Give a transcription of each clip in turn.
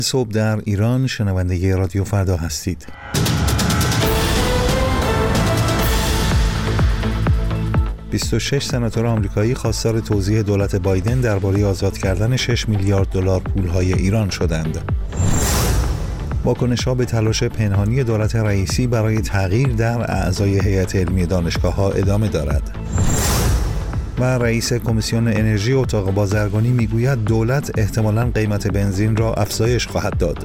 صبح در ایران، شنونده رادیو فردا هستید. $26 سناتور آمریکایی خواستار توضیح دولت بایدن درباره آزاد کردن 6 میلیارد دلار پولهای ایران شدند. واکنش‌ها به تلاش پنهانی دولت رئیسی برای تغییر در اعضای هیئت علمی دانشگاه‌ها ادامه دارد. و رئیس کمیسیون انرژی اتاق بازرگانی میگوید دولت احتمالاً قیمت بنزین را افزایش خواهد داد.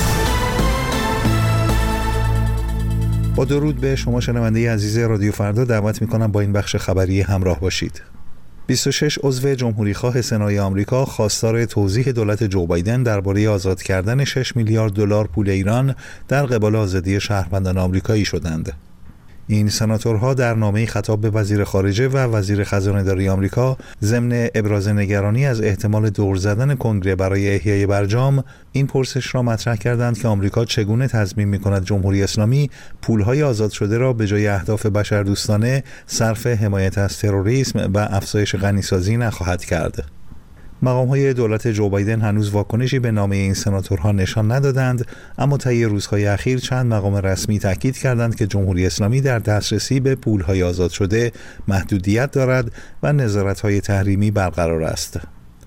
با درود به شما شنونده عزیز رادیو فردا، دعوت می‌کنم با این بخش خبری همراه باشید. 26 عضو جمهوریخواه سنای آمریکا خواستار توضیح دولت جو بایدن درباره آزاد کردن 6 میلیارد دلار پول ایران در قبال آزادی شهروندان آمریکایی شدند. این سناتورها در نامه‌ای خطاب به وزیر خارجه و وزیر خزانه‌داری آمریکا ضمن ابراز نگرانی از احتمال دور زدن کنگره برای احیای برجام این پرسش را مطرح کردند که آمریکا چگونه تضمین می‌کند جمهوری اسلامی پول‌های آزاد شده را به جای اهداف بشردوستانه صرف حمایت از تروریسم و افزایش غنیسازی نخواهد کرد. مقام‌های دولت جو بایدن هنوز واکنشی به نامه این سناتورها نشان ندادند، اما طی روزهای اخیر چند مقام رسمی تاکید کردند که جمهوری اسلامی در دسترسی به پول‌های آزاد شده محدودیت دارد و نظارت‌های تحریمی برقرار است.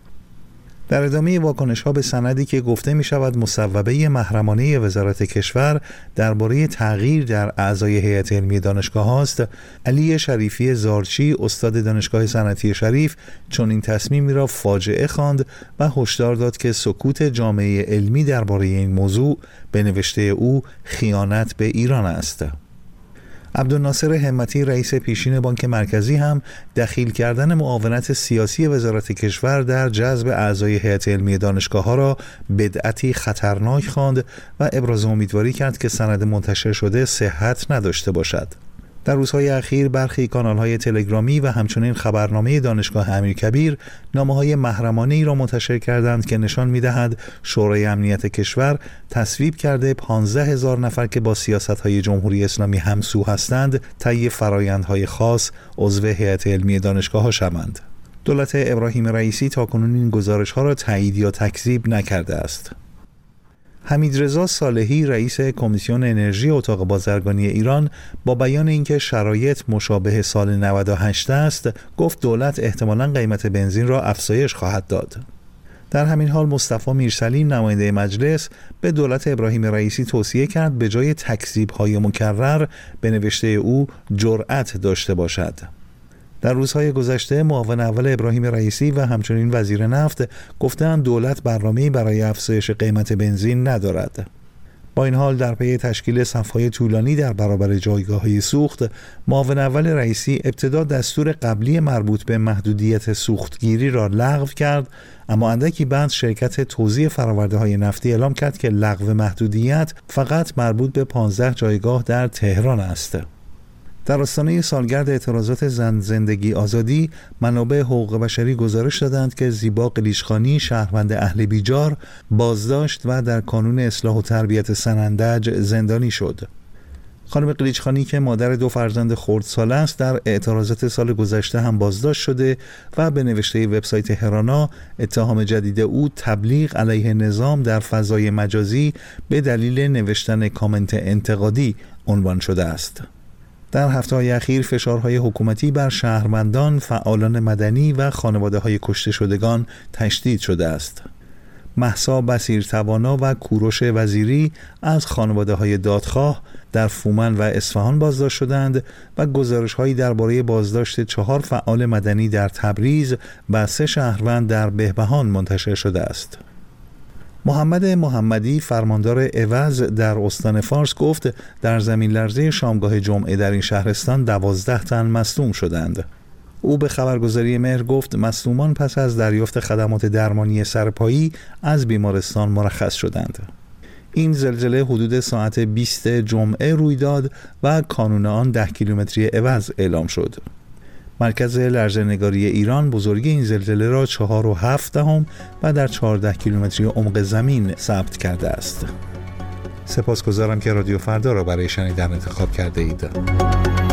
در ادامه واکنش‌ها به سندی که گفته می‌شود مصوبه محرمانه وزارت کشور درباره تغییر در اعضای هیئت علمی دانشگاه است، علی شریفی زارچی استاد دانشگاه صنعتی شریف چون این تصمیمی را فاجعه خواند و هشدار داد که سکوت جامعه علمی درباره این موضوع به نوشته او خیانت به ایران است. عبدالناصر همتی رئیس پیشین بانک مرکزی هم دخیل کردن معاونت سیاسی وزارت کشور در جذب اعضای هیئت علمی دانشگاه‌ها را بدعتی خطرناک خواند و ابراز امیدواری کرد که سند منتشر شده صحت نداشته باشد. در روزهای اخیر برخی کانال‌های تلگرامی و همچنین خبرنامه دانشگاه امیرکبیر نامه‌های محرمانه‌ای را منتشر کردند که نشان می‌دهد شورای امنیت کشور تصویب کرده 15,000 نفر که با سیاست‌های جمهوری اسلامی همسو هستند طی فرآیندهای خاص عضو هیئت علمی دانشگاه‌ها شوند. دولت ابراهیم رئیسی تاکنون این گزارش‌ها را تایید یا تکذیب نکرده است. حمیدرضا صالحی رئیس کمیسیون انرژی اتاق بازرگانی ایران با بیان اینکه شرایط مشابه سال 98 است، گفت دولت احتمالاً قیمت بنزین را افزایش خواهد داد. در همین حال مصطفی میرسلیم نماینده مجلس به دولت ابراهیم رئیسی توصیه کرد به جای تکذیب‌های مکرر به نوشته او جرأت داشته باشد. در روزهای گذشته معاون اول ابراهیم رئیسی و همچنین وزیر نفت گفتند دولت برنامه‌ای برای افزایش قیمت بنزین ندارد. با این حال در پی تشکیل صف‌های طولانی در برابر جایگاه‌های سوخت، معاون اول رئیسی ابتدا دستور قبلی مربوط به محدودیت سوختگیری را لغو کرد، اما اندکی بعد شرکت توزیع فرآورده‌های نفتی اعلام کرد که لغو محدودیت فقط مربوط به 15 جایگاه در تهران است. در آستانه سالگرد اعتراضات زن زندگی آزادی، منابع حقوق بشری گزارش دادند که زیبا قلیچخانی شهروند اهل بیجار بازداشت و در کانون اصلاح و تربیت سنندج زندانی شد. خانم قلیچخانی که مادر 2 فرزند خردسال است در اعتراضات سال گذشته هم بازداشت شده و به نوشته وبسایت هرانا اتهام جدید او تبلیغ علیه نظام در فضای مجازی به دلیل نوشتن کامنت انتقادی عنوان شده است. در هفته‌های اخیر فشارهای حکومتی بر شهروندان، فعالان مدنی و خانواده‌های کشته شدگان تشدید شده است. مهسا بصیرتوانا و کوروش وزیری از خانواده‌های دادخواه در فومن و اصفهان بازداشت شدند و گزارش‌هایی درباره بازداشت 4 فعال مدنی در تبریز و 3 شهروند در بهبهان منتشر شده است. محمد محمدی فرماندار عوض در استان فارس گفت در زمین لرزه شامگاه جمعه در این شهرستان 12 تن مصدوم شدند. او به خبرگزاری مهر گفت مصدومان پس از دریافت خدمات درمانی سرپایی از بیمارستان مرخص شدند. این زلزله حدود ساعت 20 جمعه روی داد و کانون آن 10 کیلومتری عوض اعلام شد. مرکز لرزه‌نگاری ایران بزرگی این زلزله را 4.7 و در 14 کیلومتری عمق زمین ثبت کرده است. سپاسگزارم که رادیو فردا را برای شنیدن انتخاب کرده اید.